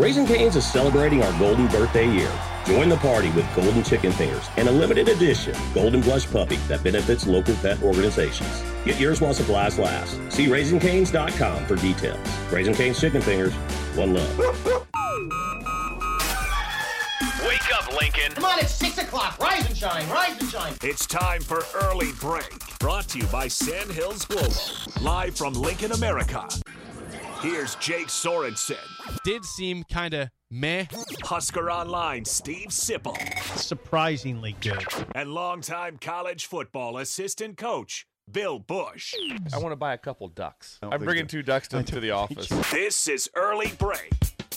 Raising Cane's is celebrating our golden birthday year. Join the party with golden chicken fingers and a limited edition golden blush puppy that benefits local pet organizations. Get yours while supplies last. See RaisingCanes.com for details. Raising Cane's chicken fingers, one love. Wake up, Lincoln. Come on, it's 6 o'clock. Rise and shine, rise and shine. It's time for Early Break. Brought to you by Sandhills Global. Live from Lincoln, America. Here's Jake Sorensen. Did seem kind of meh. Husker Online, Steve Sipple. Surprisingly good. And longtime college football assistant coach, Bill Bush. I want to buy a couple ducks. I'm bringing 2 ducks to the office. This is Early Break.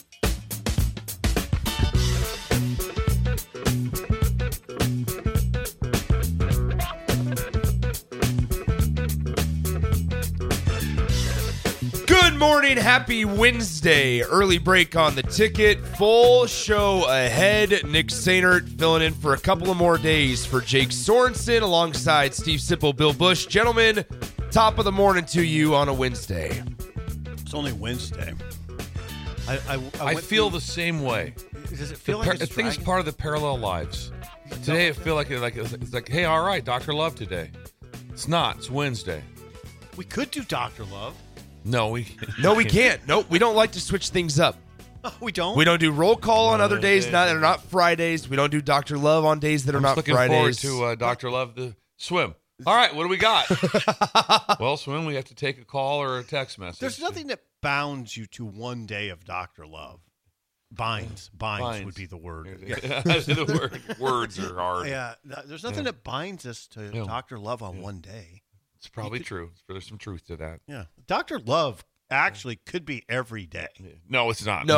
Good morning, happy Wednesday. Early break on the ticket. Full show ahead. Nick Sainert filling in for a couple of more days for Jake Sorensen alongside Steve Sipple, Bill Bush. Gentlemen, top of the morning to you on a Wednesday. It's only Wednesday. I feel the same way. Does it feel like I think it's part of the parallel lives. Today I feel like it's like, hey, all right, Dr. Love today. It's not. It's Wednesday. We could do Dr. Love. No, we can't. Nope, we don't like to switch things up. Oh, we don't? We don't do roll call on other days that are not Fridays. We don't do Dr. Love on days that are not looking Fridays. forward to Dr. Love the swim. All right, what do we got? Well, swim, we have to take a call or a text message. There's nothing that bounds you to one day of Dr. Love. Binds would be the word. The words are hard. Yeah, there's nothing that binds us to Dr. Love on one day. It's probably true. There's some truth to that. Yeah. Dr. Love actually could be every day. No, it's not.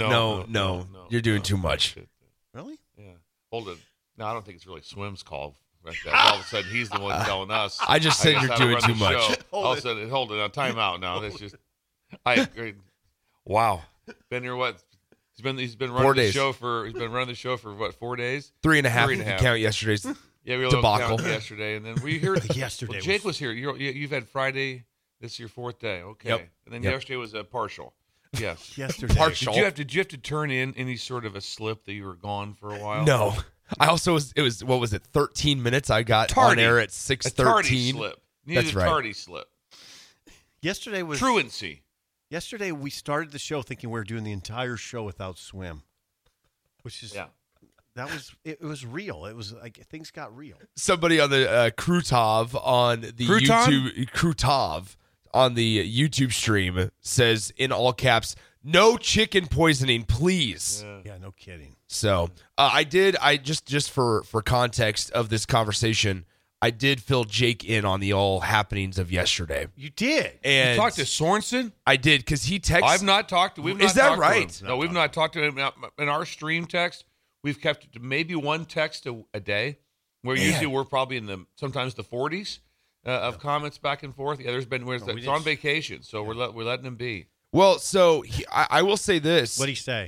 No. You're doing too much. Really? Yeah. Hold it. No, I don't think it's really Swim's call. Right there. All of a sudden, he's the one telling us. I just said you're doing too much. All of a sudden, hold it. Now, time out now. That's just. I agree. Wow. Been here what? He's been 4 running days. He's been running the show for what? 4 days. 3.5 if you count yesterday's. Yeah, we debacle yesterday, and then we heard yesterday. Well, Jake was here. You've had Friday. This is your 4th day. Okay. Yep. And then yesterday was a partial. Yes. Yesterday. Partial. Did you have to turn in any sort of a slip that you were gone for a while? No. I also it was what was it? 13 minutes. I got tardy. on air at 6:13. A tardy slip. That's right. Tardy slip. Yesterday was Truancy. Yesterday we started the show thinking we were doing the entire show without Swim, which is That was it was real. It was like things got real. Somebody on the Krutov on the YouTube Krutov on the YouTube stream says in all caps, "No chicken poisoning, please." Yeah, no kidding. So I just for context of this conversation, I did fill Jake in on the all happenings of yesterday. You did. And you talked to Sorensen? I did because he texted. I've not talked to. We've not Is that talked right? To him. No, we've not talked to him. In our stream text, we've kept it to maybe one text a day. Where usually we're probably in sometimes the 40s of comments back and forth. Yeah, there's been it's on vacation, so we're letting him be. Well, so I will say this. What'd he say?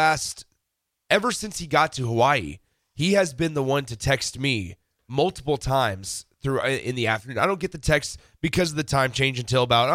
Ever since he got to Hawaii, he has been the one to text me multiple times in the afternoon. I don't get the text because of the time change until about,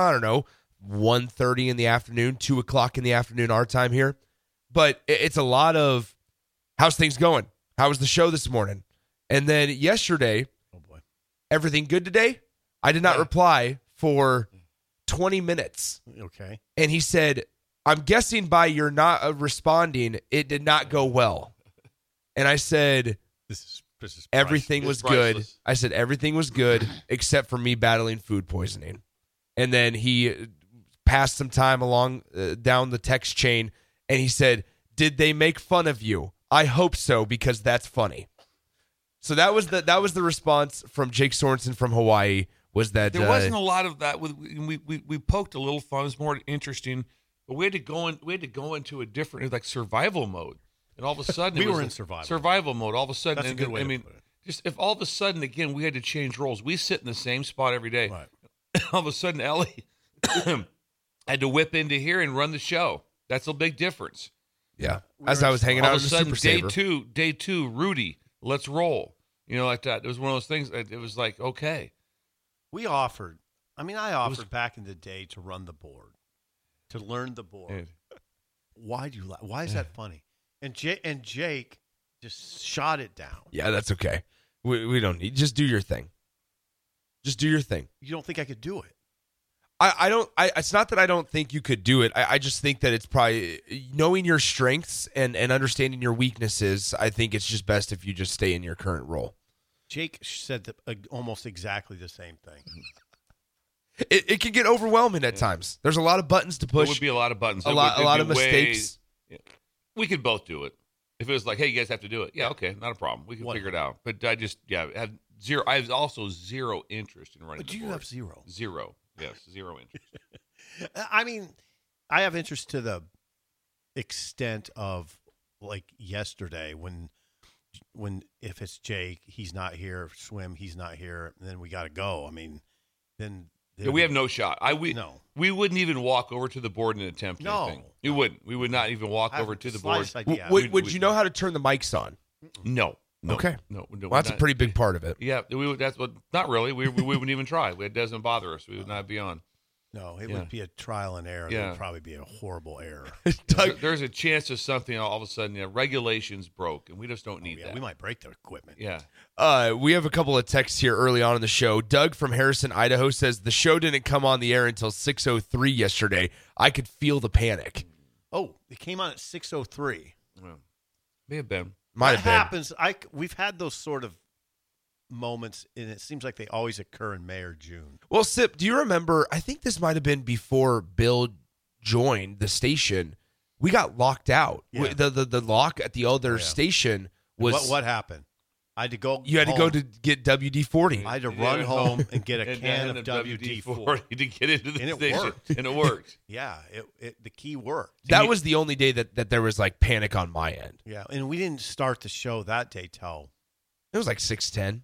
1:30 in the afternoon, 2 o'clock in the afternoon, our time here. But it's a lot of, how's things going? How was the show this morning? And then yesterday, everything good today? I did not reply for 20 minutes. Okay. And he said, I'm guessing by your not responding, it did not go well. And I said, this is everything was good. I said, everything was good except for me battling food poisoning. And then he passed some time along down the text chain, and he said, did they make fun of you? I hope so, because that's funny. So that was the response from Jake Sorensen from Hawaii. Was that there wasn't a lot of that? We poked a little fun. It was more interesting, but we had to go into a different survival mode, and all of a sudden we were in survival mode. All of a sudden, that's a good way to put it. Just if all of a sudden again we had to change roles. We sit in the same spot every day. Right. All of a sudden, Ellie had to whip into here and run the show. That's a big difference. Yeah. As I was hanging out with the Super Saver. Day two, Rudy, let's roll. Like that. It was one of those things. It was like, okay. I offered back in the day to run the board, to learn the board. Why do you laugh? Why is that funny? And Jake just shot it down. Yeah, that's okay. We don't need. Just do your thing. Just do your thing. You don't think I could do it? I don't. It's not that I don't think you could do it. I just think that it's probably knowing your strengths and understanding your weaknesses. I think it's just best if you just stay in your current role. Jake said almost exactly the same thing. It can get overwhelming at times. There's a lot of buttons to push. There would be a lot of buttons. A lot of mistakes. We could both do it. If it was like, hey, you guys have to do it. Yeah, okay, not a problem. We can figure it out. But I just, had zero. I have also zero interest in running. But do you have zero? Zero. Yes, zero interest. I mean, I have interest to the extent of like yesterday when if it's Jake, he's not here. Swim, he's not here. And then we got to go. I mean, then we have no shot. No. We wouldn't even walk over to the board and attempt anything. You wouldn't. We would not even walk over to the board. Would you know how to turn the mics on? No. Okay. No. Well, that's a pretty big part of it. Yeah. That's what. Not really. We wouldn't even try. It doesn't bother us. We would not be on. No, it would be a trial and error. Yeah. It would probably be a horrible error. There's a chance of something all of a sudden. Regulations broke, and we just don't need that. We might break the equipment. Yeah. We have a couple of texts here early on in the show. Doug from Harrison, Idaho says the show didn't come on the air until 6:03 yesterday. I could feel the panic. Oh, it came on at 6:03. May have been. Might have been. Happens. We've had those sort of moments, and it seems like they always occur in May or June. Well, Sip, do you remember? I think this might have been before Bill joined the station. We got locked out. Yeah. The lock at the other station was what happened? I had to go. You had to go to get WD-40. I had to run home and get a can of WD-40 to get into the station, worked. And it worked. Yeah, the key worked. That was the only day that there was like panic on my end. Yeah, and we didn't start the show that day till it was like 6:10.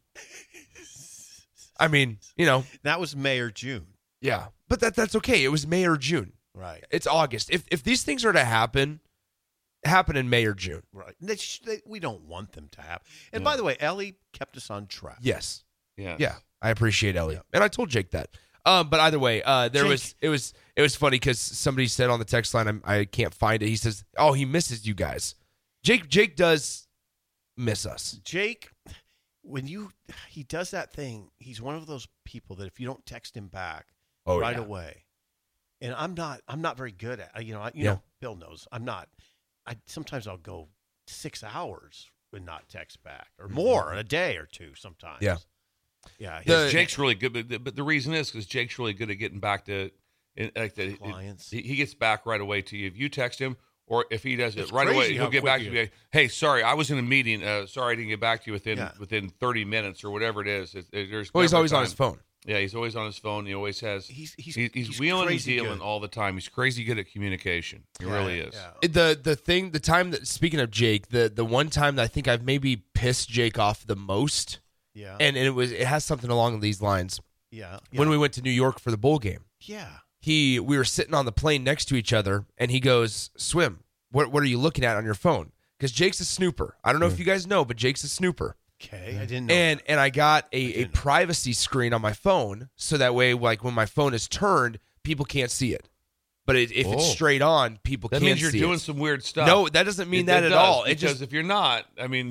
I mean, that was May or June. Yeah, but that's okay. It was May or June. Right. It's August. If these things are to happen in May or June. Right. We don't want them to happen. And by the way, Ellie kept us on track. Yes. Yeah. Yeah. I appreciate Ellie. Yeah. And I told Jake that. But either way, it was funny because somebody said on the text line, I can't find it. He says, "Oh, he misses you guys." Jake does miss us. Jake, he does that thing. He's one of those people that if you don't text him back away, and I'm not very good at know, Bill knows I'm not. Sometimes I'll go 6 hours and not text back, or more, a day or two sometimes. Yeah. Yeah. Jake's really good, but the reason is because Jake's really good at getting back to clients. He gets back right away to you. If you text him, or if he does it right away, he'll get back to you. Like, hey, sorry, I was in a meeting. Sorry, I didn't get back to you within 30 minutes or whatever it is. He's always on his phone. Yeah, he's always on his phone. He always has. He's wheeling and dealing all the time. He's crazy good at communication. He really is. Yeah. Speaking of Jake, the one time that I think I've maybe pissed Jake off the most. Yeah. And it has something along these lines. Yeah. When we went to New York for the bowl game. Yeah. We were sitting on the plane next to each other, and he goes, "Swim, what are you looking at on your phone?" Because Jake's a snooper. I don't know if you guys know, but Jake's a snooper. Okay, I didn't know. And I got a privacy screen on my phone, so that way, like when my phone is turned, people can't see it. But if it's straight on, people can't see it. That means you're doing some weird stuff. No, that doesn't mean that at all. Because if you're not,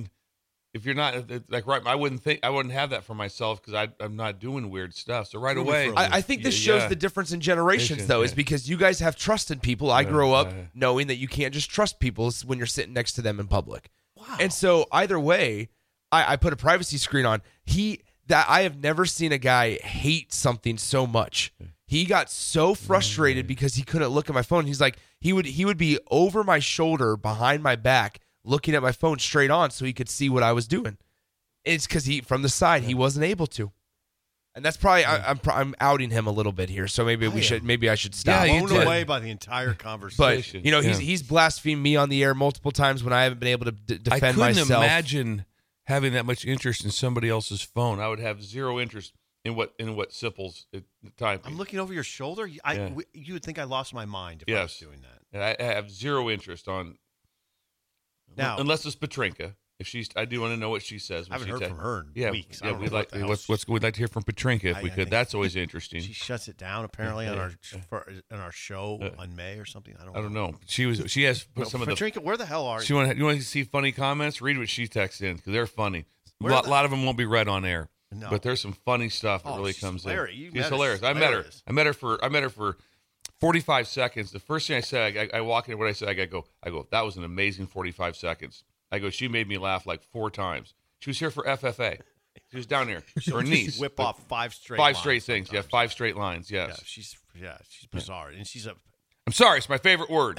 I wouldn't have that for myself because I'm not doing weird stuff. So right away, I think this shows the difference in generations, though, is because you guys have trust in people. I grew up knowing that you can't just trust people when you're sitting next to them in public. Wow. And so either way, I put a privacy screen on. I have never seen a guy hate something so much. He got so frustrated because he couldn't look at my phone. He's like, he would be over my shoulder, behind my back, looking at my phone straight on so he could see what I was doing. It's because from the side he wasn't able to, and that's probably I'm outing him a little bit here. So maybe I should stop. Yeah, blown away by the entire conversation. But he's blasphemed me on the air multiple times when I haven't been able to defend myself. I couldn't imagine having that much interest in somebody else's phone. I would have zero interest in what Sipple's typing. I'm looking over your shoulder. You would think I lost my mind if I was doing that. And I have zero interest on. Now, unless it's Petrinka. I do want to know what she says. I haven't heard from her in weeks. Yeah, we'd like to hear from Petrinka if we could. That's always interesting. She shuts it down apparently on our show on May or something. I don't know. She has put some of the Petrinka. Where the hell are you? You want to see funny comments? Read what she texts in because they're funny. A lot of them won't be read on air. No. But there's some funny stuff that really comes in. She's hilarious. I met her for 45 seconds. The first thing I said, I walk in. What I said, I go. That was an amazing 45 seconds. I go. She made me laugh like 4 times. She was here for FFA. She was down here. Her niece. Whip off 5 straight. 5 straight things. Sometimes. Yeah, 5 straight lines. Yes. Yeah, she's bizarre, and she's a. I'm sorry. It's my favorite word.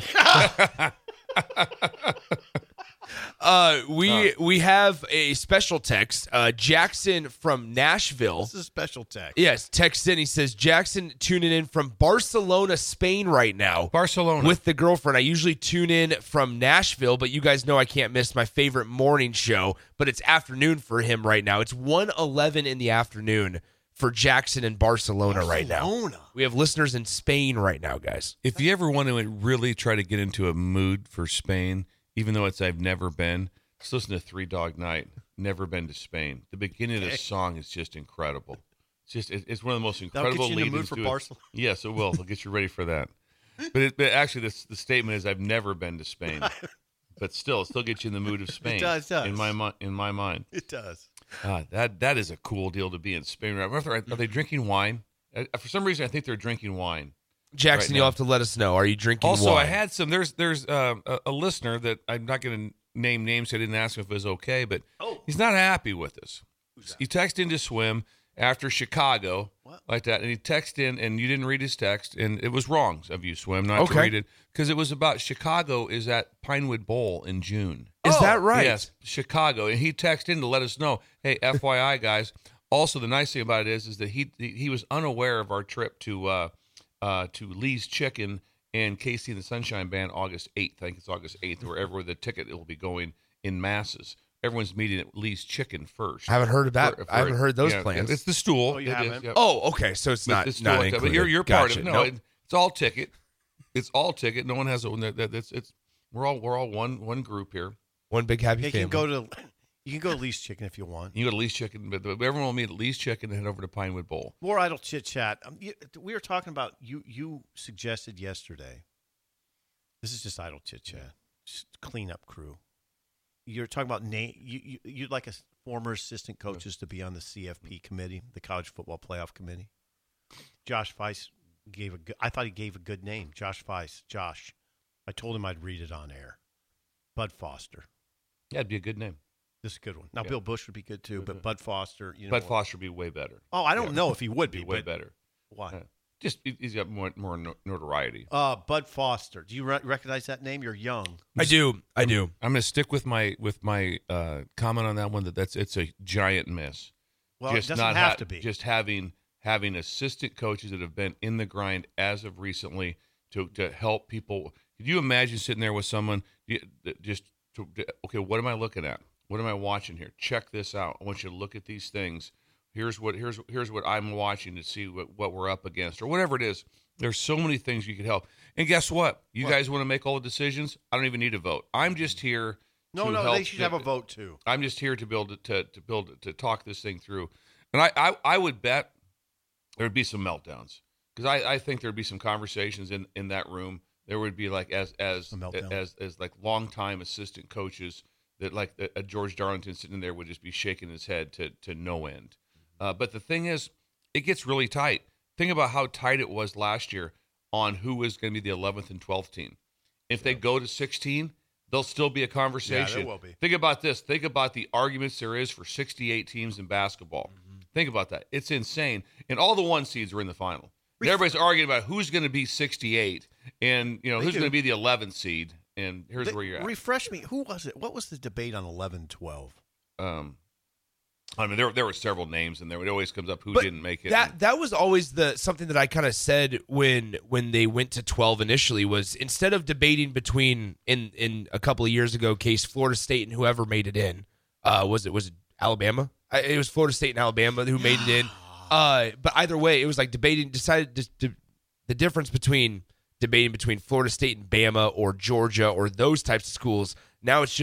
We have a special text. Jackson from Nashville. This is a special text. Yes, text in. He says, Jackson tuning in from Barcelona, Spain right now. Barcelona. With the girlfriend. I usually tune in from Nashville, but you guys know I can't miss my favorite morning show, but it's afternoon for him right now. It's 1:11 in the afternoon for Jackson in Barcelona right now. We have listeners in Spain right now, guys. If you ever want to really try to get into a mood for Spain, even though I've never been, just listen to 3 Dog Night. Never been to Spain. The beginning of the song is just incredible. It's one of the most incredible lead-ins. That'll get you in the mood for Barcelona. Yes, it will. It'll get you ready for that. But actually, the statement is I've never been to Spain. But still, it still gets you in the mood of Spain. It does. In my mind. It does. That is a cool deal to be in Spain. Are they drinking wine? For some reason, I think they're drinking wine. Jackson, right you'll have to let us know. Are you drinking wine? Also, I had some. There's a listener that I'm not going to name names, so I didn't ask him if it was okay, but he's not happy with us. He texted in to swim after Chicago, like that, and he texted in, and you didn't read his text, and it was wrong of you, Swim, not to read it, because it was about Chicago is at Pinewood Bowl in June. Is that right? Yes, Chicago, and he texted in to let us know, hey, FYI, guys. Also, the nice thing about it is that he was unaware of our trip to Lee's Chicken and Casey and the Sunshine Band August 8th. I think it's August 8th, wherever the ticket will be going in masses. Everyone's meeting at Lee's Chicken first. I haven't heard of that. I haven't heard those plans. It's the Stool. Oh, you haven't? Yep. Oh, okay. So it's not included. But you're part of it. No, it's all ticket. It's all ticket. No one has we're all one group here. One big happy family. You can go to Lee's Chicken if you want. You go to Lee's Chicken, but everyone will meet at Lee's Chicken and head over to Pinewood Bowl. More idle chit chat. We were talking about you suggested yesterday. This is just idle chit chat, just cleanup crew. You're talking about you'd like a former assistant coaches to be on the CFP committee, the College Football Playoff Committee. Josh Weiss I thought he gave a good name. Josh Weiss. Josh. I told him I'd read it on air. Bud Foster. Yeah, it'd be a good name. This is a good one. Now, Bill Bush would be good, too, but Bud Foster, Bud Foster would be way better. Oh, I don't know if he would be. Way better. Why? Just, he's got more notoriety. Bud Foster. Do you recognize that name? You're young. I do. I'm going to stick with my comment on that one, it's a giant miss. Well, just it doesn't have to be. Just having assistant coaches that have been in the grind as of recently to help people. Could you imagine sitting there with someone okay, what am I looking at? What am I watching here? Check this out. I want you to look at these things. Here's what I'm watching to see what we're up against or whatever it is. There's so many things you could help. And guess what? You guys want to make all the decisions? I don't even need a vote. I'm just here to help. They should have a vote too. I'm just here to build to talk this thing through. And I would bet there would be some meltdowns because I think there would be some conversations in that room. There would be like as like longtime assistant coaches that like a George Darlington sitting there would just be shaking his head to no end. But the thing is, it gets really tight. Think about how tight it was last year on who was going to be the 11th and 12th team. If they go to 16, there'll still be a conversation. Yeah, there will be. Think about this. Think about the arguments there is for 68 teams in basketball. Mm-hmm. Think about that. It's insane. And all the 1 seeds are in the final. Everybody's arguing about who's going to be 68 and who's going to be the 11th seed. And here's where you're at. Refresh me. Who was it? What was the debate on 11-12? I mean, there were several names in there. It always comes up who didn't make it. That was always something that I kind of said when they went to 12 initially was instead of debating between in a couple of years ago, case Florida State and whoever made it in, was it Alabama? It was Florida State and Alabama who made it in. But either way, it was like decided the difference between debating between Florida State and Bama or Georgia or those types of schools. Now it's just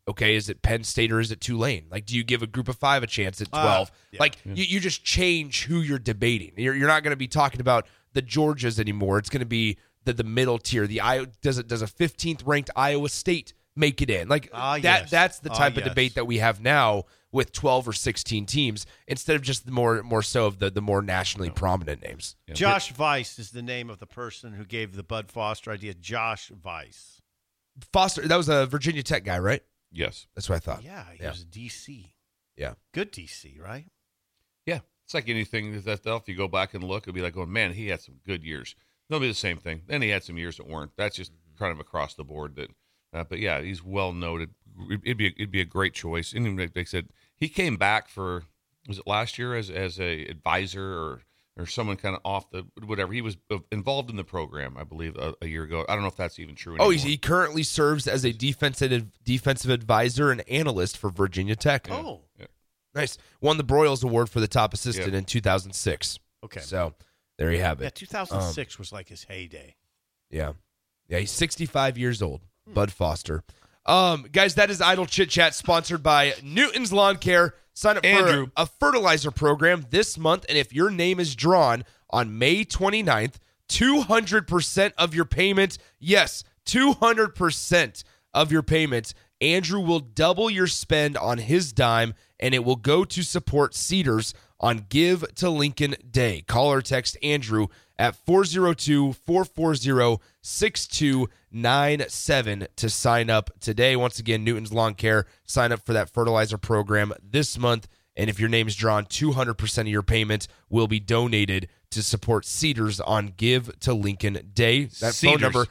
Okay, is it Penn State or is it Tulane? Like, do you give a group of 5 a chance at 12? You just change who you're debating. You're not going to be talking about the Georgias anymore. It's going to be the middle tier. The does a 15th ranked Iowa State make it in? Like that's the type of debate that we have now with 12 or 16 teams instead of just more so of the more nationally prominent names. Yeah. Josh Weiss is the name of the person who gave the Bud Foster idea. Josh Weiss. Foster, that was a Virginia Tech guy, right? Yes. That's what I thought. Yeah, he was a DC. Yeah. Good DC, right? Yeah. It's like anything that if you go back and look, it'll be like, oh, man, he had some good years. They'll be the same thing. Then he had some years that weren't. That's just kind of across the board. But yeah, he's well noted. It'd be a great choice. And like they said, he came back for, was it last year as a advisor or someone kind of off the whatever. He was involved in the program, I believe, a year ago. I don't know if that's even true anymore. Oh, he currently serves as a defensive advisor and analyst for Virginia Tech. Oh. Yeah. Nice. Won the Broyles Award for the top assistant in 2006. Okay. So there you have it. Yeah, 2006 was like his heyday. Yeah. Yeah, he's 65 years old. Bud Foster. Guys, that is Idle Chit Chat, sponsored by Newton's Lawn Care. Sign up for a fertilizer program this month, and if your name is drawn on May 29th, 200% of your payment, yes, 200% of your payment, Andrew will double your spend on his dime, and it will go to support Cedars on Give to Lincoln Day. Call or text Andrew at 402-440-6297 to sign up today. Once again, Newton's Lawn Care. Sign up for that fertilizer program this month, and if your name is drawn, 200% of your payment will be donated to support Cedars on Give to Lincoln Day. That phone number,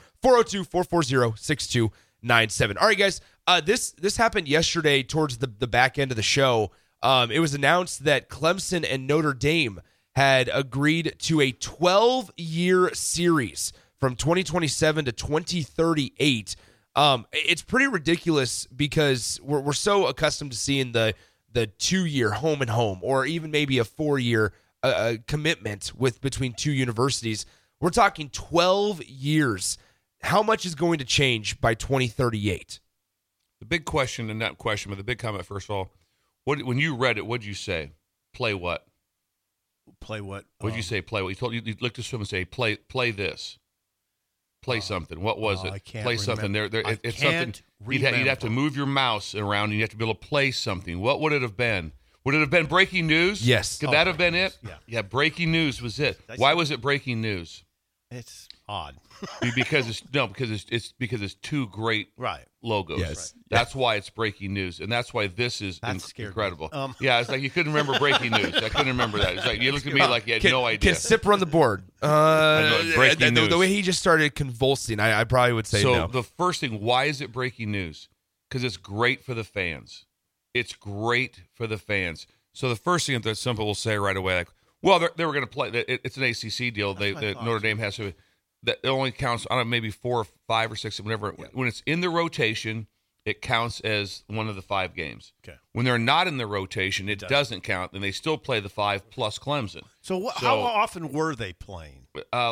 402-440-6297. All right, guys, this happened yesterday towards the back end of the show. It was announced that Clemson and Notre Dame had agreed to a 12-year series from 2027 to 2038. It's pretty ridiculous because we're so accustomed to seeing the 2-year home and home, or even maybe a 4-year commitment between two universities. We're talking 12 years. How much is going to change by 2038? The big question, and not question, but the big comment, first of all, when you read it, what did you say? Play what? Play what? What did you say? Play what? You looked at someone and say, play this. Play something. What was it? I can't play remember. something. It's something. You'd have to move your mouse around, and you have to be able to play something. What would it have been? Would it have been breaking news? Yes. Could that have been it? Yeah. Breaking news was it. Why was it breaking news? It's odd. because it's two great logos. Yes. Right. That's why it's breaking news, and that's why this is incredible. It's like you couldn't remember breaking news. I couldn't remember that. It's like you looked at me like you had no idea. Can Sip run the board? Breaking news. The way he just started convulsing, I probably would say no. So the first thing, why is it breaking news? Because it's great for the fans. It's great for the fans. So the first thing that some people will say right away, like, well, they were going to play. It's an ACC deal. Notre Dame has to. That only counts, I don't know, maybe 4 or 5 or 6, whatever. Yeah. When it's in the rotation, it counts as one of the 5 games. Okay. When they're not in the rotation, it doesn't count, and they still play the 5 plus Clemson. So how often were they playing?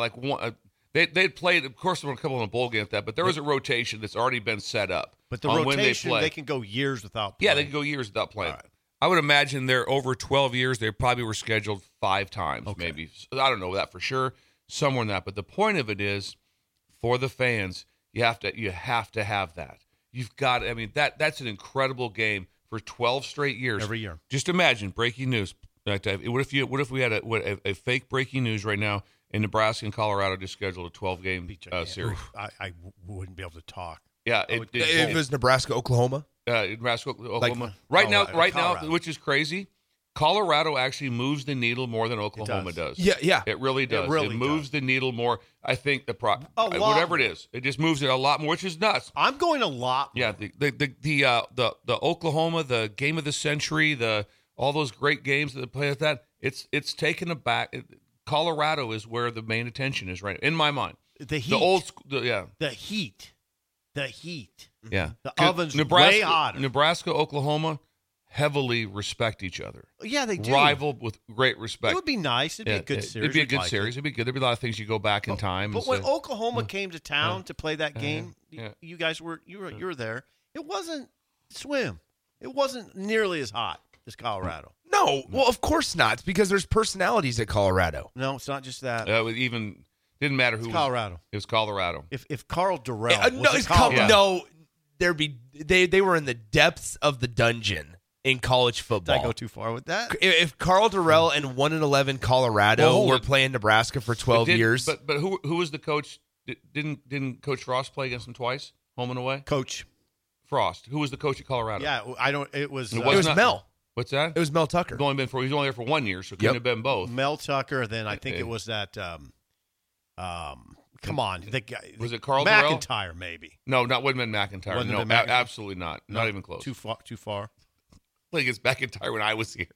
They'd played, of course, there were a couple in a bowl game at that, but there was a rotation that's already been set up. But the rotation, they can go years without playing. Yeah, they can go years without playing. Right. I would imagine they're over 12 years. They probably were scheduled 5 times, maybe. I don't know that for sure. Somewhere in that, but the point of it is, for the fans, you have to have that. You've got. I mean, that's an incredible game for 12 straight years. Every year. Just imagine breaking news. What if we had a fake breaking news right now in Nebraska and Colorado just scheduled a 12-game series? I wouldn't be able to talk. Yeah, if it was Nebraska, Oklahoma. Nebraska, Oklahoma. Right now, which is crazy. Colorado actually moves the needle more than Oklahoma does. Yeah. It really does. It moves the needle more. I think whatever it is, it just moves it a lot more, which is nuts. I'm going a lot more. Yeah, the Oklahoma, the game of the century, all those great games that they play with that. It's taken aback. Colorado is where the main attention is right in my mind. The heat. The old school. The heat. Yeah. The oven's way hotter. Nebraska, Oklahoma. Heavily respect each other. Yeah, they do. Rival with great respect. It would be nice. It'd be a good series. It'd be a good series. It'd be good. There'd be a lot of things you go back in time. But when Oklahoma came to town to play that game, you guys were there. It wasn't swim. It wasn't nearly as hot as Colorado. No, well, of course not. It's because there's personalities at Colorado. No, it's not just that. It even didn't matter who. Colorado. It was Colorado. If Carl Durrell was no, they were in the depths of the dungeon in college football. Did I go too far with that? If Carl Durrell and 1-11 Colorado were playing Nebraska for 12 years, but who was the coach? Didn't Coach Frost play against them twice, home and away? Coach Frost. Who was the coach at Colorado? Yeah, I don't. It was Mel. What's that? It was Mel Tucker. He was only there for 1 year, so it couldn't have been both. Mel Tucker. Then I think it was that. Come on, the guy was it Carl Durrell? McIntyre? Maybe. No, not Woodman McIntyre. No, absolutely not. Not even close. Too far. I think it's McIntyre when I was here.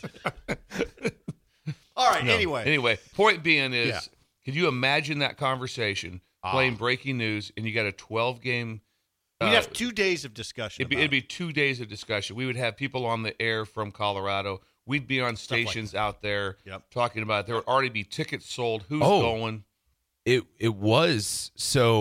All right. Anyway, point being is, could you imagine that conversation playing breaking news, and you got a 12-game? We'd have 2 days of discussion. It'd be 2 days of discussion. We would have people on the air from Colorado. We'd be on stations out there talking about it. There would already be tickets sold. Who's going? It was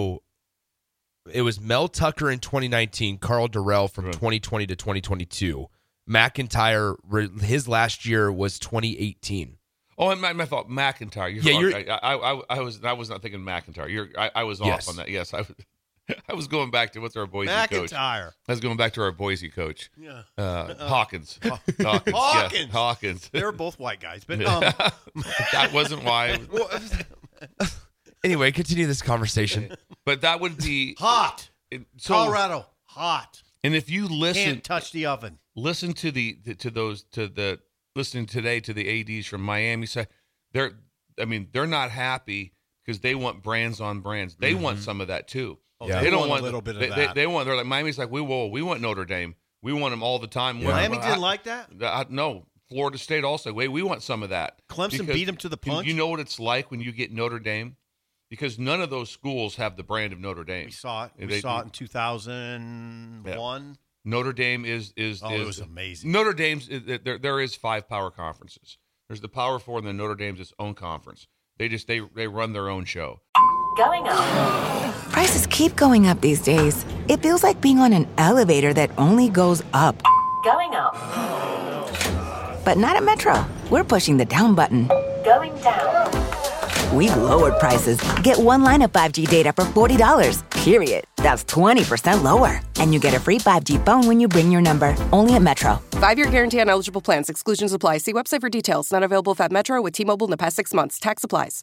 Mel Tucker in 2019, Carl Durrell from 2020 to 2022. McIntyre, his last year was 2018. Oh, and I thought McIntyre. I was not thinking McIntyre. I was off on that. Yes, I was going back to what's our Boise coach. McIntyre. I was going back to our Boise coach. Yeah. Hawkins. Hawkins. Yes, Hawkins. They were both white guys, but that wasn't why. Anyway, continue this conversation. But that would be hot. Colorado, hot. And if you listen, can't touch the oven. Listen to listening today to the ADs from Miami say they're not happy because they want brands on brands. They want some of that too. They don't want a little bit of that. They're like Miami's like we want Notre Dame. We want them all the time. Yeah. Miami didn't like that. No, Florida State also. We want some of that. Clemson beat them to the punch. You know what it's like when you get Notre Dame. Because none of those schools have the brand of Notre Dame. We saw it. We saw it in 2001. Yeah. Notre Dame is it was amazing. Notre Dame's there is 5 power conferences. There's the Power 4, and then Notre Dame's its own conference. They run their own show. Going up. Prices keep going up these days. It feels like being on an elevator that only goes up. Going up. But not at Metro. We're pushing the down button. Going down. We've lowered prices. Get one line of 5G data for $40, period. That's 20% lower. And you get a free 5G phone when you bring your number. Only at Metro. 5-year guarantee on eligible plans. Exclusions apply. See website for details. Not available at Metro with T-Mobile in the past 6 months. Tax applies.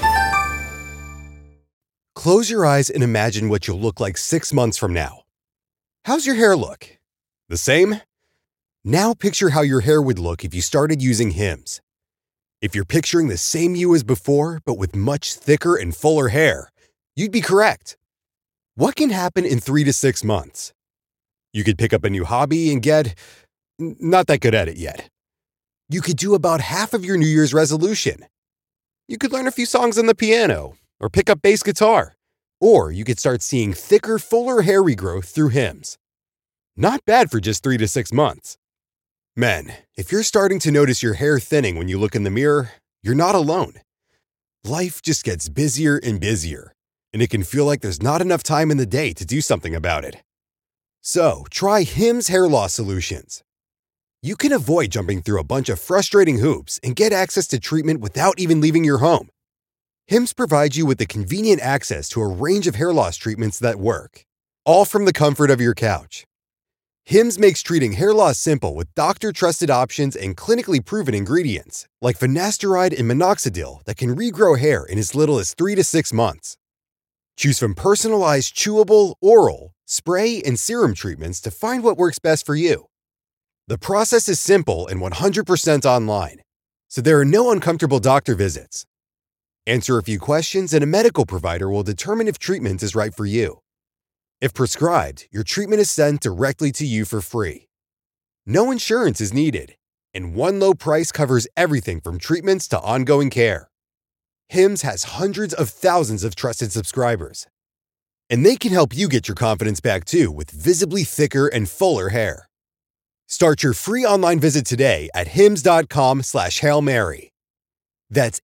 Close your eyes and imagine what you'll look like 6 months from now. How's your hair look? The same? Now picture how your hair would look if you started using Hims. If you're picturing the same you as before, but with much thicker and fuller hair, you'd be correct. What can happen in 3 to 6 months? You could pick up a new hobby and get not that good at it yet. You could do about half of your New Year's resolution. You could learn a few songs on the piano or pick up bass guitar. Or you could start seeing thicker, fuller hair regrowth through Hims. Not bad for just 3 to 6 months. Men, if you're starting to notice your hair thinning when you look in the mirror, you're not alone. Life just gets busier and busier, and it can feel like there's not enough time in the day to do something about it. So, try Hims Hair Loss Solutions. You can avoid jumping through a bunch of frustrating hoops and get access to treatment without even leaving your home. Hims provides you with the convenient access to a range of hair loss treatments that work, all from the comfort of your couch. Hims makes treating hair loss simple with doctor-trusted options and clinically proven ingredients, like finasteride and minoxidil that can regrow hair in as little as 3 to 6 months. Choose from personalized chewable, oral, spray, and serum treatments to find what works best for you. The process is simple and 100% online, so there are no uncomfortable doctor visits. Answer a few questions and a medical provider will determine if treatment is right for you. If prescribed, your treatment is sent directly to you for free. No insurance is needed, and one low price covers everything from treatments to ongoing care. Hims has hundreds of thousands of trusted subscribers, and they can help you get your confidence back too with visibly thicker and fuller hair. Start your free online visit today at hims.com/Hail Mary. That's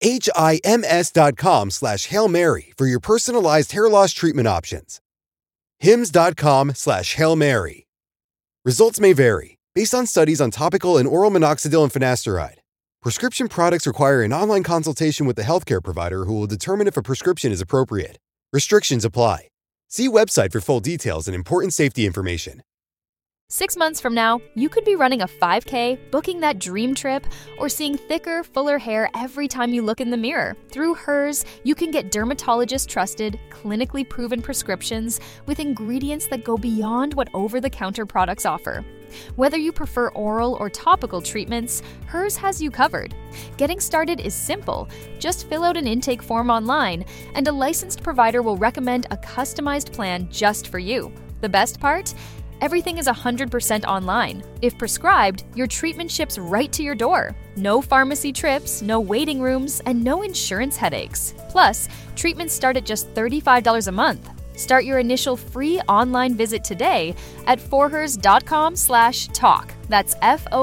HIMS.com/Hail Mary for your personalized hair loss treatment options. Hims.com/Hail Mary. Results may vary, based on studies on topical and oral minoxidil and finasteride. Prescription products require an online consultation with the healthcare provider who will determine if a prescription is appropriate. Restrictions apply. See website for full details and important safety information. 6 months from now, you could be running a 5K, booking that dream trip, or seeing thicker, fuller hair every time you look in the mirror. Through Hers, you can get dermatologist-trusted, clinically proven prescriptions with ingredients that go beyond what over-the-counter products offer. Whether you prefer oral or topical treatments, Hers has you covered. Getting started is simple. Just fill out an intake form online, and a licensed provider will recommend a customized plan just for you. The best part? Everything is 100% online. If prescribed, your treatment ships right to your door. No pharmacy trips, no waiting rooms, and no insurance headaches. Plus, treatments start at just $35 a month. Start your initial free online visit today at forhers.com/talk. That's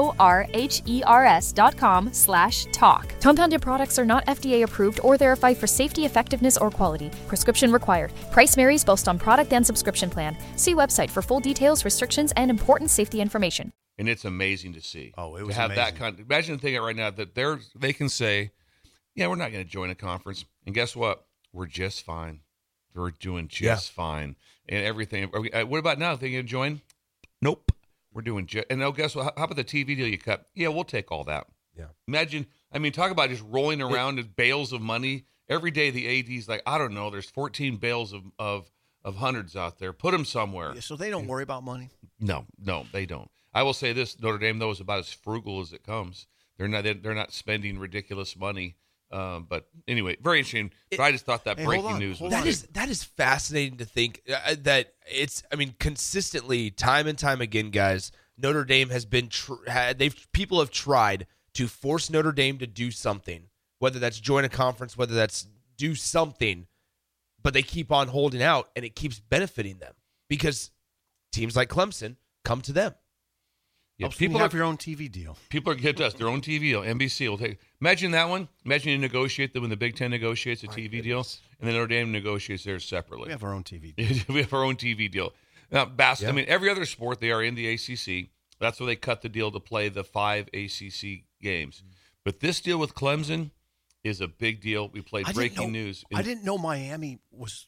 FORHERS.com/talk. Compounded products are not FDA approved or verified for safety, effectiveness, or quality. Prescription required. Price varies both on product and subscription plan. See website for full details, restrictions, and important safety information. And it's amazing to see. Oh, it was to have amazing. that kind. Imagine thinking right now that they can say, "Yeah, we're not going to join a conference," and guess what? We're just fine. We're doing just fine, and everything. What about now? They going to join? Nope. We're doing just. And now, guess what? How about the TV deal you cut? Yeah, we'll take all that. Yeah. Imagine. I mean, talk about just rolling around in bales of money every day. The AD's like, I don't know. There's 14 bales of hundreds out there. Put them somewhere. Yeah, so they don't worry about money. No, they don't. I will say this: Notre Dame though is about as frugal as it comes. They're not spending ridiculous money. But anyway, very interesting. But I just thought that breaking news was that is fascinating to think that it's. I mean, consistently, time and time again, guys. Notre Dame has been. People have tried to force Notre Dame to do something, whether that's join a conference, whether that's do something, but they keep on holding out, and it keeps benefiting them because teams like Clemson come to them. Yeah, people have your own TV deal. People are getting us their own TV deal. NBC will take. Imagine that one. Imagine you negotiate them when the Big Ten negotiates a TV deal, and then Notre Dame negotiates theirs separately. We have our own TV deal. We have our own TV deal. Now, I mean, every other sport they are in the ACC. That's where they cut the deal to play the 5 ACC games. But this deal with Clemson is a big deal. We played breaking news. I didn't know Miami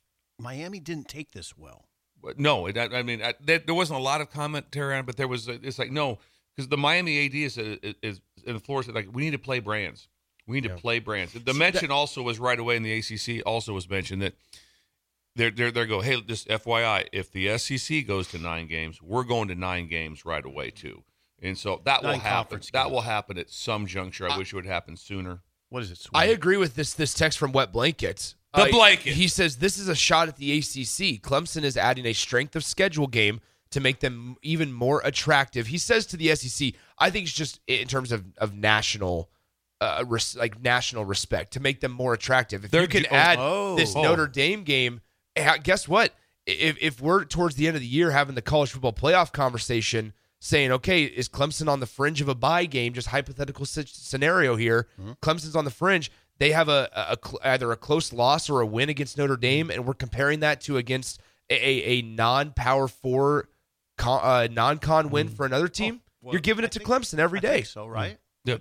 didn't take this well. No, there wasn't a lot of commentary on it, but there was. It's like no, because the Miami AD is in Florida. Like we need to play brands. We need to play brands. The mention also was right away in the ACC. Also was mentioned that they go. Hey, just FYI, if the SEC goes to 9 games, we're going to 9 games right away too. And so that will happen. That will happen at some juncture. I wish it would happen sooner. What is it? I agree with this text from Wet Blankets. The blanket. He says, this is a shot at the ACC. Clemson is adding a strength of schedule game to make them even more attractive. He says to the SEC, I think it's just in terms of national national respect, to make them more attractive. If you can add this Notre Dame game, guess what? If we're towards the end of the year having the college football playoff conversation, saying, okay, is Clemson on the fringe of a bye game? Just hypothetical scenario here. Mm-hmm. Clemson's on the fringe. They have either a close loss or a win against Notre Dame, and we're comparing that to against a non-Power 4 non-con win for another team. You're giving it to Clemson every day. I think so, right?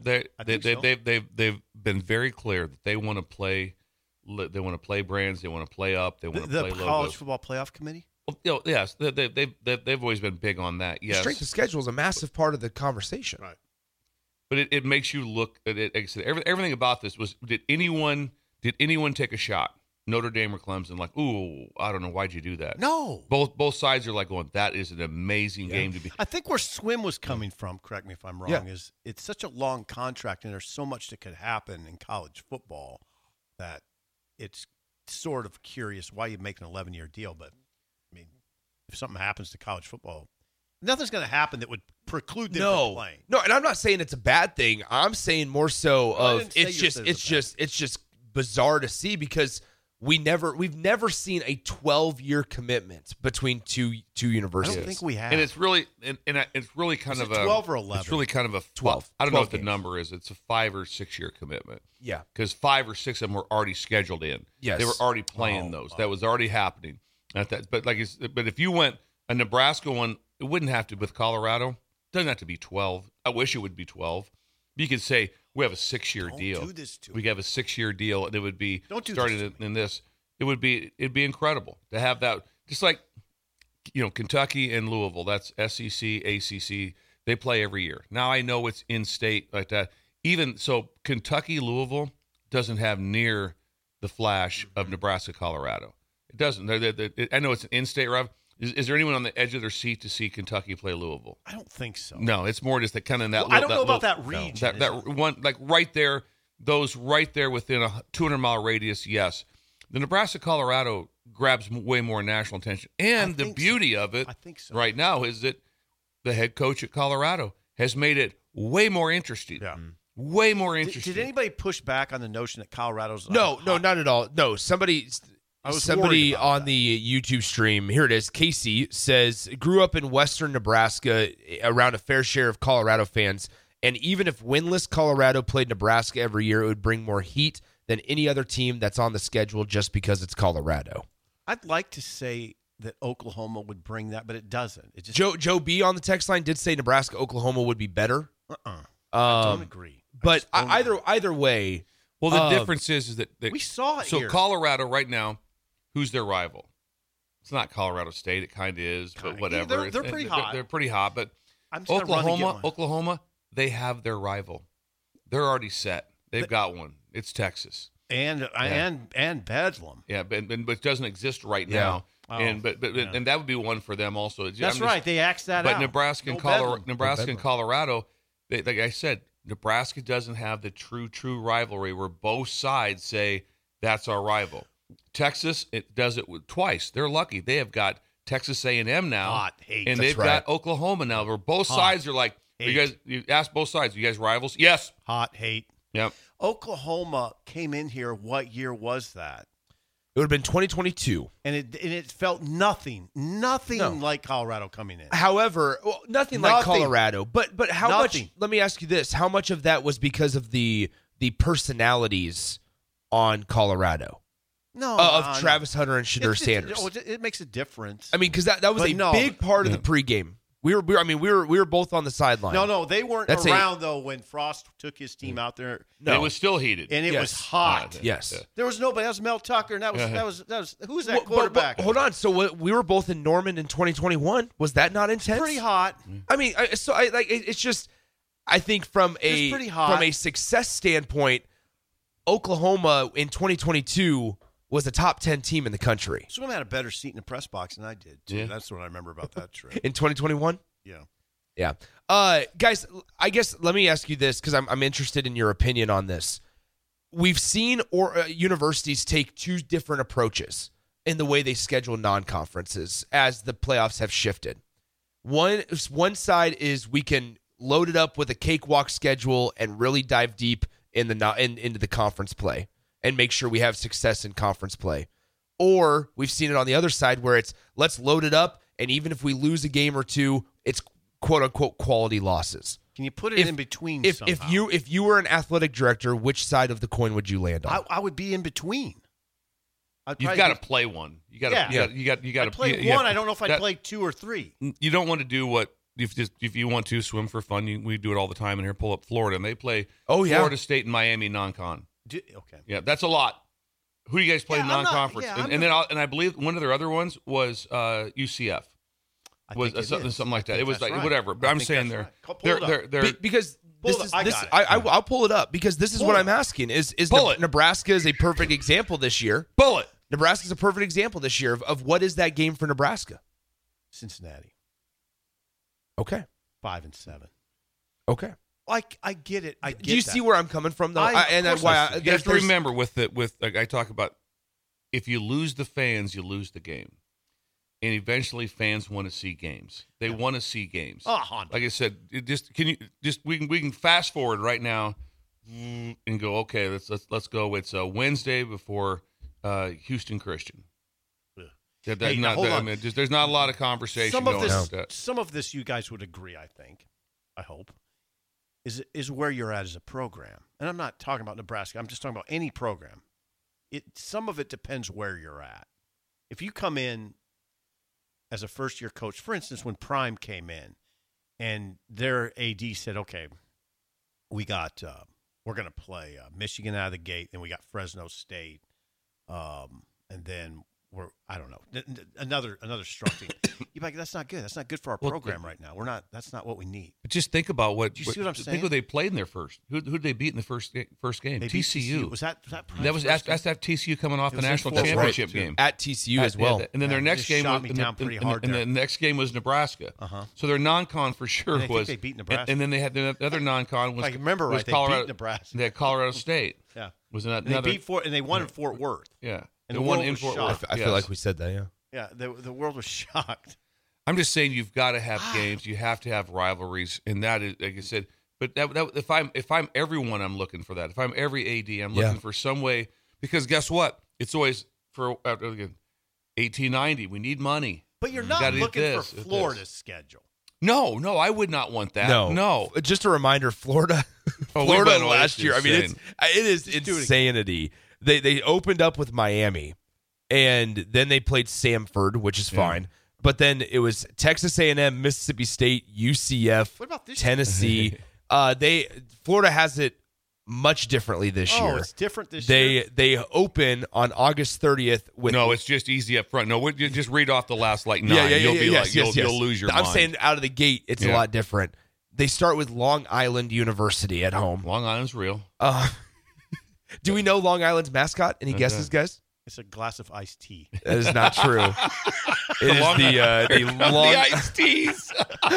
They've been very clear that they want to play. They want to play brands. They want to play up. They want to play logos. The College Football Playoff Committee. Well, yes, they've always been big on that. Yes, strength of schedule is a massive part of the conversation, right? But it makes you look at it. Everything about this was: did anyone take a shot? Notre Dame or Clemson? Like, ooh, I don't know, why'd you do that? No. Both sides are like going, that is an amazing game to be. I think where Swim was coming from, correct me if I'm wrong, is it's such a long contract and there's so much that could happen in college football that it's sort of curious why you make an 11-year deal. But I mean, if something happens to college football, nothing's going to happen that would preclude them from playing. No, and I'm not saying it's a bad thing. I'm saying more so of it's just bizarre to see because we've never seen a 12-year commitment between two universities. I don't think we have. And it's really it's really kind of a 12 or 11. It's really kind of a 12. I don't know what the number is. It's a 5 or 6 year commitment. Yeah, because 5 or 6 of them were already scheduled in. Yes, they were already playing those. That was already happening. But if you went a Nebraska one it wouldn't have to with Colorado. It doesn't have to be 12. I wish it would be 12. You could say we have a 6-year deal. Do this to we have a 6-year deal, and it would be started in this. It'd be incredible to have that. Just like Kentucky and Louisville. That's SEC, ACC. They play every year. Now I know it's in state like that. Even so, Kentucky, Louisville doesn't have near the flash of Nebraska, Colorado. It doesn't. I know it's an in-state rival. Is there anyone on the edge of their seat to see Kentucky play Louisville? I don't think so. No, it's more just that kind of that. Well, I don't know about that region. That one, like right there, those right there within a 200-mile radius. Yes, the Nebraska-Colorado grabs way more national attention, and the beauty of it, I think so. Right now, is that the head coach at Colorado has made it way more interesting. Yeah. Way more interesting. Did anybody push back on the notion that Colorado's No, not at all. No, somebody on the YouTube stream, here it is, Casey, says, grew up in western Nebraska around a fair share of Colorado fans, and even if winless Colorado played Nebraska every year, it would bring more heat than any other team that's on the schedule just because it's Colorado. I'd like to say that Oklahoma would bring that, but it doesn't. It just Joe B on the text line did say Nebraska, Oklahoma would be better. I don't agree. But either way. Well, the difference is that we saw it so here. Colorado right now, who's their rival? It's not Colorado State. It kind of is, but whatever. They're pretty hot. They're pretty hot, but I'm Oklahoma, they have their rival. They're already set. They've got one. It's Texas. And Bedlam. Yeah, but it doesn't exist right now. Oh, and that would be one for them also. That's right. They axed that out. But Nebraska and Colorado, like I said, Nebraska doesn't have the true rivalry where both sides say that's our rival. Texas, it does it twice. They're lucky. They have got Texas A&M now, hot hate. And they've got Oklahoma now, where both sides are like, you ask both sides, you guys rivals? Yes. Hot hate. Yep. Oklahoma came in here. What year was that? It would have been 2022. And it felt nothing like Colorado coming in. However, nothing like Colorado. But how much, let me ask you this, how much of that was because of the personalities on Colorado? Of Travis Hunter and Shedeur Sanders. It makes a difference. I mean, because that was big part of the pregame. We were both on the sideline. No, they weren't around though when Frost took his team out there. No, it was still heated, and it was hot. Yes, there was nobody. That was Mel Tucker, and that was who's that quarterback? But hold on. So we were both in Norman in 2021. Was that not intense? Pretty hot. I mean, it's just. I think from a success standpoint, Oklahoma in 2022 was a top 10 team in the country. Swim had a better seat in the press box than I did, too. Yeah. That's what I remember about that trip. In 2021? Yeah. Guys, I guess let me ask you this because I'm interested in your opinion on this. We've seen universities take two different approaches in the way they schedule non-conferences as the playoffs have shifted. One side is we can load it up with a cakewalk schedule and really dive deep into the conference play and make sure we have success in conference play. Or we've seen it on the other side where it's let's load it up, and even if we lose a game or two, it's quote-unquote quality losses. Can you put it in between somehow? If you were an athletic director, which side of the coin would you land on? I would be in between. You've got to play one. You got to play one. I don't know if I'd play two or three. You don't want to do what if you want to swim for fun. We do it all the time in here. Pull up Florida, and they play Florida State and Miami non-con. Okay. Yeah, that's a lot. Who do you guys play non-conference? I believe one of their other ones was UCF. Something like that. It was whatever. But I'm saying they're because I'll pull it up because this is what I'm asking. Is Nebraska is a perfect example this year. Nebraska is a perfect example this year of what is that game for Nebraska? Cincinnati. Okay. 5-7. Okay. I get it. Do you see where I'm coming from, though? You have to remember I talk about if you lose the fans, you lose the game, and eventually fans want to see games. They want to see games. Like I said, we can fast forward right now and go. Okay, let's go. It's a Wednesday before Houston Christian. There's not a lot of conversation. Some of this you guys would agree. I think. I hope. Is where you're at as a program. And I'm not talking about Nebraska. I'm just talking about any program. Some of it depends where you're at. If you come in as a first-year coach, for instance, when Prime came in and their AD said, okay, we're going to play Michigan out of the gate, and we got Fresno State, and then I don't know, another strong team. You're like, that's not good. That's not good for our program right now. That's not what we need. But just think about what. Do you see what I'm saying? Think who they played in their first. Who did they beat in the first game? TCU. Was that that's TCU coming off the national championship game at TCU as well. And then their next game was and the next game was Nebraska. So their non-con for sure and I was. think they beat Nebraska. And then they had the other non-con was. I remember was right. Colorado, they beat Nebraska. They had Colorado State. Yeah. Was another. And they beat and they won in Fort Worth. Yeah. And they won in Fort Worth. I feel like we said that. Yeah. Yeah. The world was shocked. I'm just saying you've got to have games. You have to have rivalries, and that is, like I said. But if I'm everyone, I'm looking for that. If I'm every AD, I'm looking for some way. Because guess what? It's always for again, 1890. We need money. But you're not looking for Florida's schedule. No, I would not want that. No. Just a reminder, Florida. Florida last year. I mean, it is insanity. They opened up with Miami, and then they played Samford, which is fine. But then it was Texas A&M, Mississippi State, UCF, what about this Tennessee. Florida has it much differently this year. Oh, it's different this year. They open on August 30th with. No, it's just easy up front. No, just read off the last 9. You'll lose your mind. I'm saying out of the gate, it's a lot different. They start with Long Island University at home. Long Island's real. Do we know Long Island's mascot? Any guesses, guys? It's a glass of iced tea. That is not true. It is the iced teas.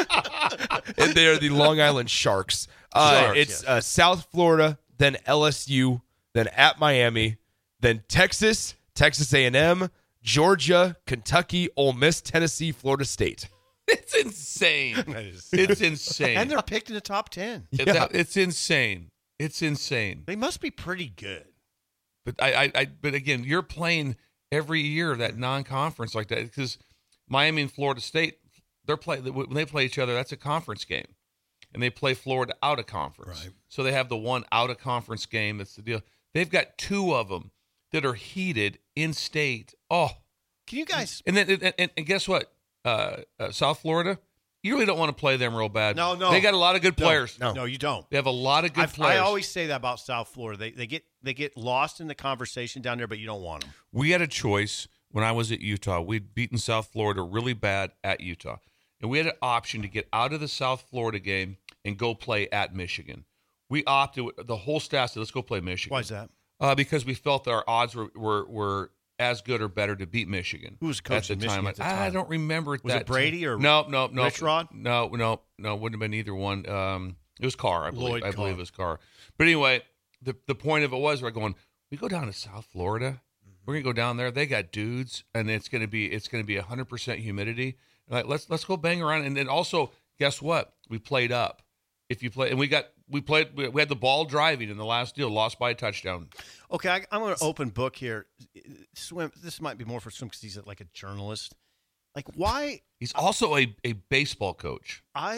And they are the Long Island Sharks. It's South Florida, then LSU, then at Miami, then Texas A&M, Georgia, Kentucky, Ole Miss, Tennessee, Florida State. It's insane. It's insane. And they're picked in the top 10. It's insane. It's insane. They must be pretty good. But but again, you're playing every year that non-conference like that because Miami and Florida State, when they play each other, that's a conference game, and they play Florida out of conference. Right. So they have the one out of conference game. That's the deal. They've got 2 of them that are heated in state. Oh, can you guys? And then and guess what? South Florida. You really don't want to play them real bad. No. They got a lot of good players. No, you don't. They have a lot of good players. I always say that about South Florida. They get lost in the conversation down there, but you don't want them. We had a choice when I was at Utah. We'd beaten South Florida really bad at Utah. And we had an option to get out of the South Florida game and go play at Michigan. We opted, the whole staff said, let's go play Michigan. Why is that? Because we felt that our odds were as good or better to beat Michigan. Who was coaching Michigan at the time? I don't remember Was it Brady or no? Rich Rod? No, wouldn't have been either one. It was Carr, I believe. I believe it was Carr. But anyway, the point of it was we're going. We go down to South Florida. We're gonna go down there. They got dudes, and it's gonna be 100% humidity. Like let's go bang around, and then also guess what? We played up. If you play, and we had the ball driving in the last deal, lost by a touchdown. Okay, I'm going to open book here. Swim. This might be more for Swim because he's like a journalist. Like, why? He's also a baseball coach.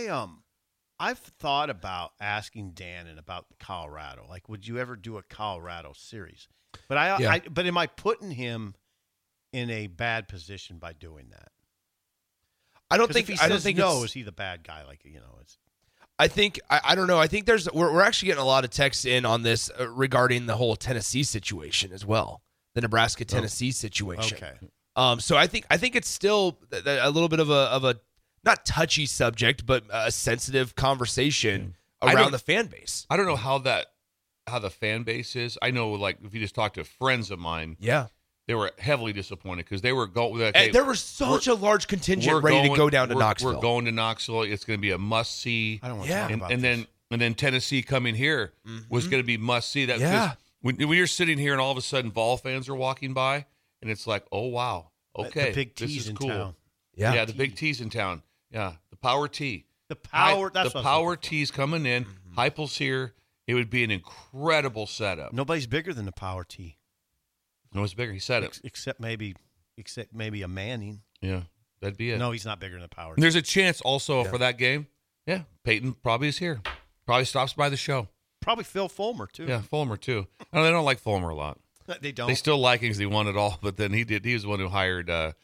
I've thought about asking Dan about Colorado. Like, would you ever do a Colorado series? But but am I putting him in a bad position by doing that? I don't think. If he says no, is he the bad guy? Like, it's. I think I don't know. I think we're actually getting a lot of texts in on this regarding the whole Tennessee situation as well, the Nebraska-Tennessee situation. Okay. So I think it's still a little bit of a not touchy subject, but a sensitive conversation around the fan base. I don't know how the fan base is. I know, like, if you just talk to friends of mine, they were heavily disappointed because they were going. Okay, there was such a large contingent ready to go down to Knoxville. We're going to Knoxville. It's going to be a must see. I don't want to talk about this. And then Tennessee coming here was going to be must see. That when you're sitting here and all of a sudden Vol fans are walking by and it's like, oh wow, okay, the big T's in cool. town. Yeah, the big T's in town. Yeah, the Power T. The Power. The Power T's coming in. Heupel's here. It would be an incredible setup. Nobody's bigger than the Power T. No, it's bigger. He said it. Except maybe a Manning. Yeah, that'd be it. No, he's not bigger than the Power. And there's a chance also for that game. Yeah, Peyton probably is here. Probably stops by the show. Probably Phil Fulmer too. Yeah, Fulmer too. I know they don't like Fulmer a lot. They don't. They still like him because he won it all. But then he was the one who hired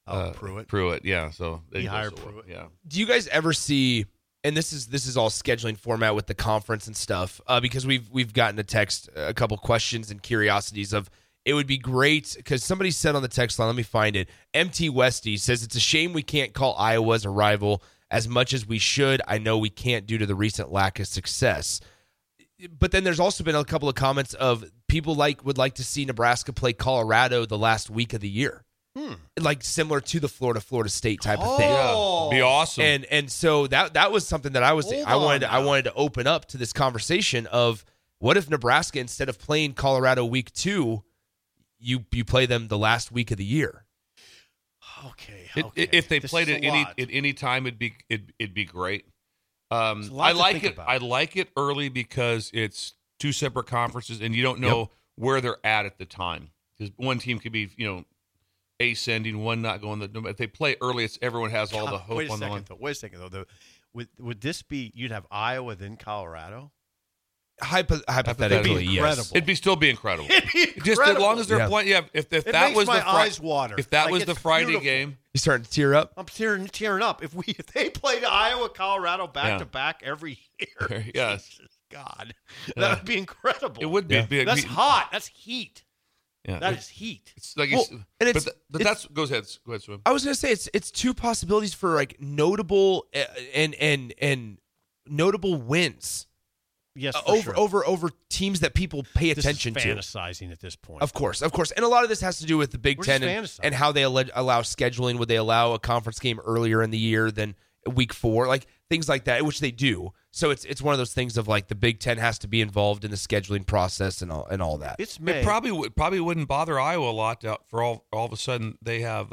Pruitt. Yeah, so he hired Pruitt. Yeah. Do you guys ever see? And this is all scheduling format with the conference and stuff, because we've gotten a text, a couple questions and curiosities of it would be great because somebody said on the text line, let me find it. MT Westy says it's a shame we can't call Iowa as a rival as much as we should. I know we can't due to the recent lack of success. But then there's also been a couple of comments of people would like to see Nebraska play Colorado the last week of the year. Like similar to the Florida State type of thing. Yeah, be awesome. And so that was something that I wanted to open up to this conversation of what if Nebraska, instead of playing Colorado week 2, you play them the last week of the year. Okay. If they played it at any time, it'd be great. I like it. I like it early because it's 2 separate conferences, and you don't know where they're at the time. Because one team could be, ascending, one not going. If they play early, it's everyone has all the hope on the line. Wait a second, though. Would this be you'd have Iowa then Colorado? Hypothetically, yes. It'd still be incredible. Just as long as they're playing. Yeah, if that was my eyes water. If that was the Friday game, you starting to tear up. I'm tearing up. If they played Iowa, Colorado back to back every year, yes, Jesus God, that would be incredible. It would be. Yeah. That's hot. That's heat. Yeah, that is heat. It's like, but that's go ahead, Swim. I was gonna say it's 2 possibilities for like notable and notable wins. Yes, over teams that people pay attention to. Fantasizing at this point. Of course, and a lot of this has to do with the Big Ten and how they allow scheduling. Would they allow a conference game earlier in the year than week 4, like things like that, which they do. So it's one of those things of like the Big Ten has to be involved in the scheduling process and all that. It probably wouldn't bother Iowa a lot for all of a sudden they have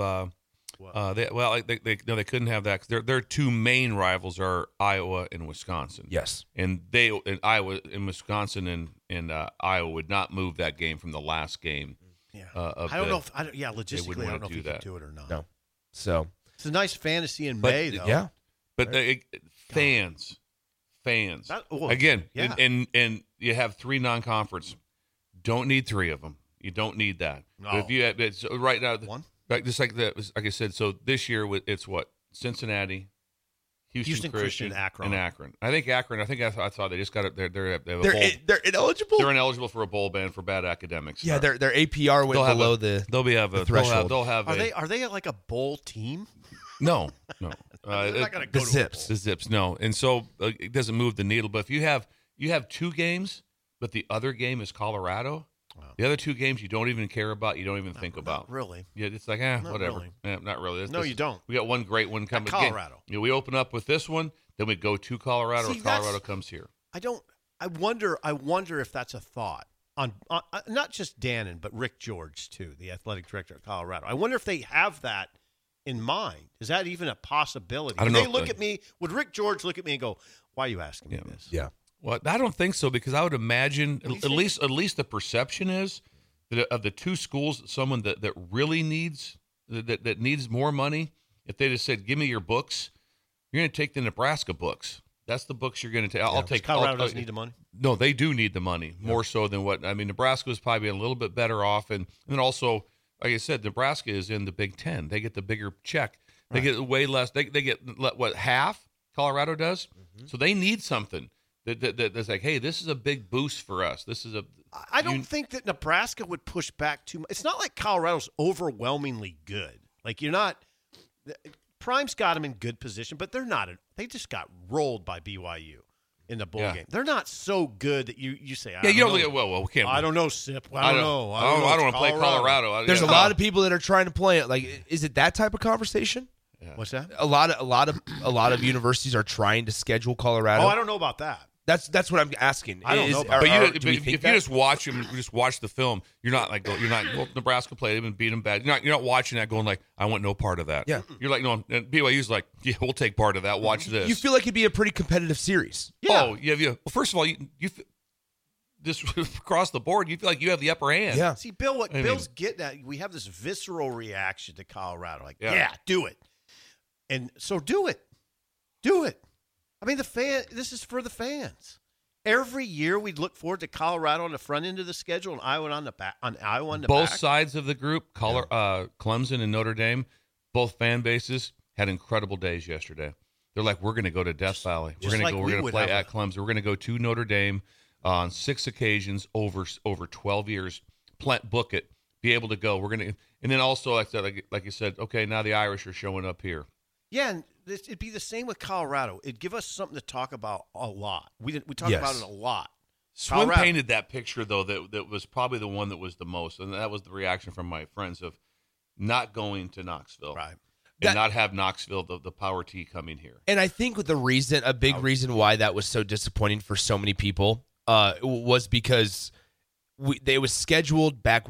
they couldn't have that because their 2 main rivals are Iowa and Wisconsin. Yes, and Iowa and Wisconsin and Iowa would not move that game from the last game. Yeah, I don't know if logistically I don't know if you can do it or not. No, so it's a nice fantasy in May though. Yeah, but fans. Again, and you have 3 non-conference. Don't need 3 of them. You don't need that. No. But if you have, right now, one, just like that, like I said. So this year, it's what Cincinnati, Houston Christian, Akron. And Akron. I think Akron. I saw they just got it. They're ineligible. They're ineligible for a bowl ban for bad academics. Yeah, their APR went below the threshold. Are they like a bowl team? No. They're not going to go the Zips. No, and so it doesn't move the needle. But if you have 2 games, but the other game is Colorado. Wow. The other 2 games you don't even care about. You don't even think about. Not really. Yeah, it's like whatever. Really. Not really. You don't. We got one great one coming. Colorado. We open up with this one, then we go to Colorado. Or Colorado comes here. I wonder if that's a thought on not just Dannon but Rick George too, the athletic director of Colorado. I wonder if they have that in mind. Is that even a possibility? I don't know. They look at me. Would Rick George look at me and go, "Why are you asking me this?" Yeah. Well, I don't think so because I would imagine at least the perception is that of the 2 schools, someone that really needs that needs more money. If they just said, "Give me your books," you're going to take the Nebraska books. That's the books you're going to take. I'll take. Colorado doesn't need the money. No, they do need the money more so than what Nebraska was probably a little bit better off, and then also. Like I said, Nebraska is in the Big Ten. They get the bigger check. They get way less. They get what half Colorado does. Mm-hmm. So they need something that's like, hey, this is a big boost for us. This is I don't think that Nebraska would push back too much. It's not like Colorado's overwhelmingly good. Like you're not. Prime's got them in good position, but they're not. They just got rolled by BYU. In the bowl game, they're not so good that you say. You don't look at we can't. I don't know, Sip. I don't know. I don't want to play Colorado. There's a lot of people that are trying to play it. Like, is it that type of conversation? Yeah. What's that? A lot of universities are trying to schedule Colorado. Oh, I don't know about that. That's what I'm asking. I don't know. But if you just watch them, just watch the film, you're not well, Nebraska played them and beat them bad. You're not watching that going like, I want no part of that. Yeah. You're like, no. And BYU's like, yeah, we'll take part of that. Watch this. You feel like it'd be a pretty competitive series. Yeah. Oh, yeah. Well, first of all, you this across the board, you feel like you have the upper hand. Yeah. See, Bill, Bill's getting at, we have this visceral reaction to Colorado. Like, yeah, do it. And so do it. Do it. I mean, this is for the fans. Every year we look forward to Colorado on the front end of the schedule and Iowa on the back. Both sides of the group, Clemson and Notre Dame, both fan bases had incredible days yesterday. They're like, we're going to go to Death Valley. We're going to play at Clemson. We're going to go to Notre Dame on 6 occasions over 12 years. Book it. Be able to go. We're going to, and then also, like you said, okay, now the Irish are showing up here. Yeah, and it'd be the same with Colorado. It'd give us something to talk about a lot. We talk about it a lot. Swim painted that picture, though, that was probably the one that was the most, and that was the reaction from my friends of not going to Knoxville. Right. And not have Knoxville, the Power T, coming here. And I think a big reason why that was so disappointing for so many people was because it was scheduled back,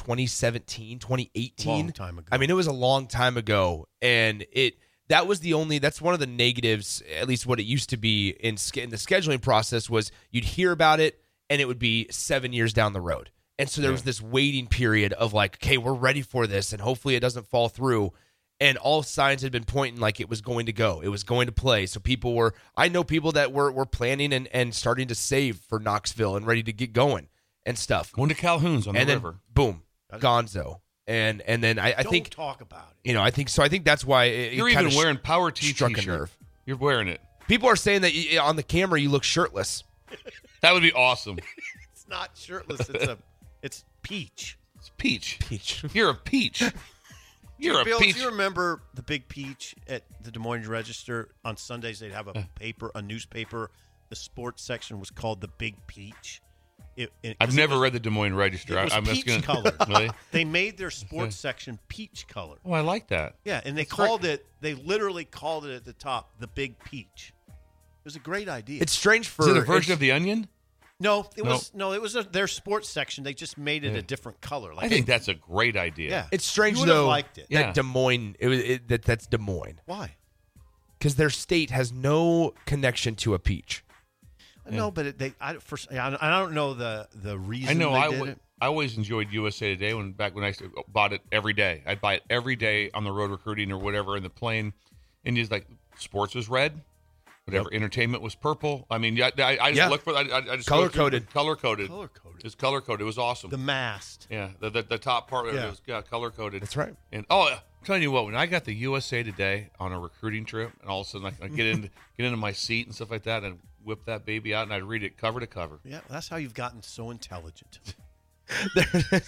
2017, 2018? Long time ago. I mean, it was a long time ago. And that's one of the negatives, at least what it used to be in the scheduling process, was you'd hear about it and it would be 7 years down the road. And so there was this waiting period of like, okay, we're ready for this and hopefully it doesn't fall through. And all signs had been pointing like it was going to go. It was going to play. So I know people that were planning and starting to save for Knoxville and ready to get going and stuff. Going to Calhoun's on the river. Boom, gonzo. And then I think talk about it. I think so. I think that's why you're even wearing Power T struck t-shirt. A nerve. You're wearing it. People are saying that on the camera you look shirtless. That would be awesome. It's not shirtless. It's peach. It's peach. Peach. You're a peach. You're a Bill, peach. Do you remember the Big Peach at the Des Moines Register? On Sundays, they'd have a newspaper. The sports section was called the Big Peach. I've never read the Des Moines Register. It was peach color. Really? They made their sports section peach color. Oh, I like that. Yeah, and they literally called it at the top the Big Peach. It was a great idea. It's strange Is it a version of the Onion? No, it was their sports section. They just made it a different color. I think that's a great idea. Yeah, it's strange you though. Liked it. That Des Moines. That's Des Moines. Why? Because their state has no connection to a peach. No, but I don't know the reason. I know. They did it. I always enjoyed USA Today when I bought it every day. I'd buy it every day on the road recruiting or whatever in the plane, and just like sports was red. Whatever, entertainment was purple. I mean, I just look for that. I just color coded. Color coded. It's color coded. It was awesome. The mast. Yeah, the top part of it was color coded. That's right. And I'm telling you what, when I got the USA Today on a recruiting trip, and all of a sudden I get into my seat and stuff like that, and whip that baby out, and I'd read it cover to cover. Yeah, that's how you've gotten so intelligent. You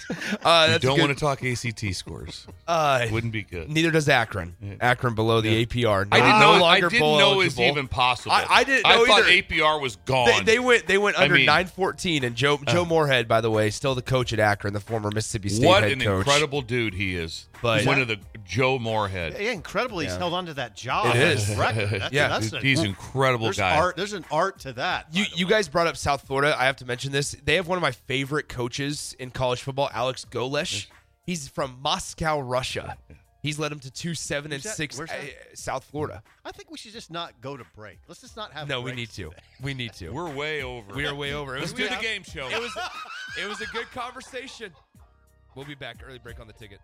don't want to talk ACT scores. Wouldn't be good. Neither does Akron. Yeah. Akron below the APR. I didn't know it was even possible. I didn't know I thought APR was gone. They went under 914, and Joe Moorhead, by the way, still the coach at Akron, the former Mississippi State head coach. What an incredible dude he is. But one of the Joe Moorhead. Yeah, incredible. He's held on to that job. It is. He's an incredible guy. There's an art to that. You guys brought up South Florida. I have to mention this. They have one of my favorite coaches in college football, Alex Golesh. He's from Moscow, Russia. He's led them to 2-7-6 South Florida. I think we should just not go to break. Let's just not have. No, we need to. We need to. We're way over. We are way over. Let's do the game show. It was a good conversation. We'll be back. Early break on the ticket.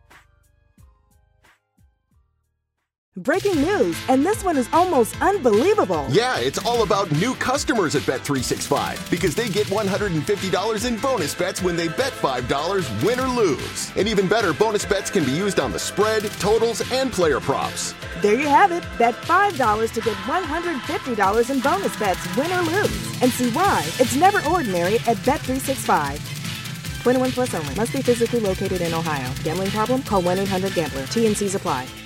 Breaking news, and this one is almost unbelievable. Yeah, it's all about new customers at Bet365 because they get $150 in bonus bets when they bet $5, win or lose. And even better, bonus bets can be used on the spread, totals, and player props. There you have it. Bet $5 to get $150 in bonus bets, win or lose. And see why it's never ordinary at Bet365. 21 plus only. Must be physically located in Ohio. Gambling problem? Call 1-800-GAMBLER. T&Cs apply.